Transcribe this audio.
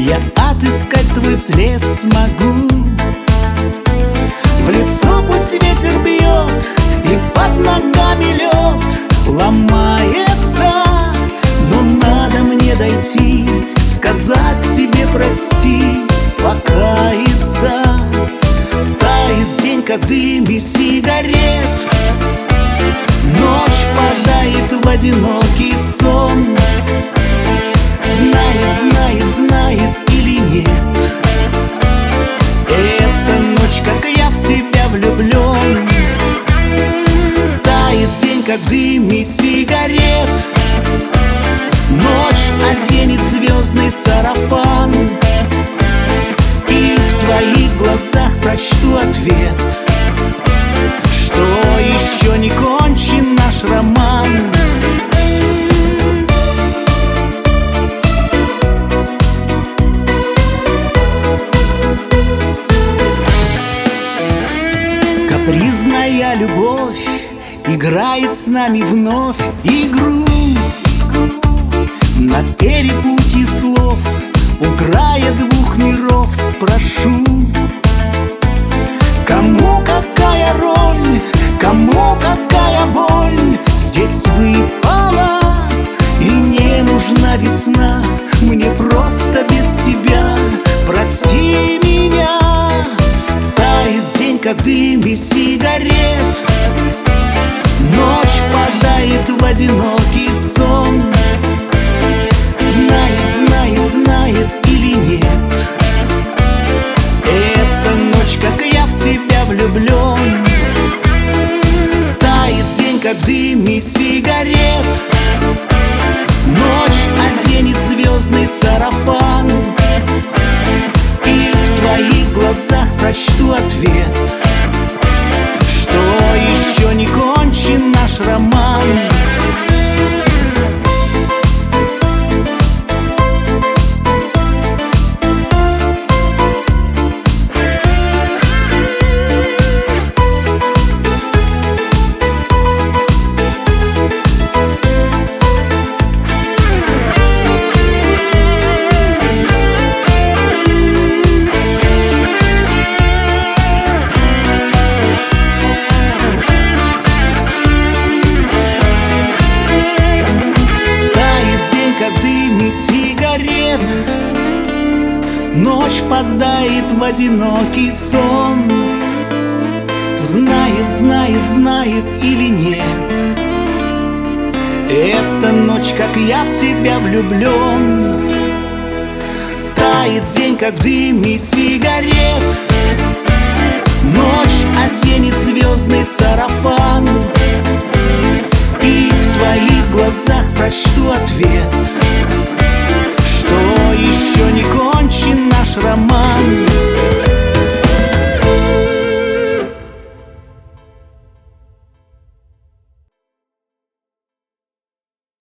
я отыскать твой след смогу. В лицо пусть ветер бьет, и под ногами лед ломается, но надо мне дойти, сказать себе прости, покаяться. Тает день, как в дыме сигарет, ночь впадает в одинокий сон. Знает, знает, знает или нет, эта ночь, как я в тебя влюблен. Тает день, как в дыме сигарет, ночь оденет звездный сарафан, и в твоих глазах прочту ответ, что еще не кончен наш роман. Капризная любовь играет с нами вновь игру на перепутье слов. У края двух миров спрошу, кому какая роль, кому какая боль здесь выпала. И не нужна весна, мне просто без тебя, прости меня. Тает день, как в дыме сигарет, ночь впадает в одинокий сон. Знает, знает, знает или нет, эта ночь, как я в тебя влюблен. Тает день, как в дыме сигарет, ночь оденет звездный сарафан, и в твоих глазах прочту ответ, что еще не кончен наш роман. Сигарет, ночь впадает в одинокий сон. Знает, знает, знает или нет, эта ночь, как я в тебя влюблен. Тает день, как в дыме сигарет, ночь оденет звездный сарафан, и в твоих глазах прочту ответ, что еще не кончен наш роман.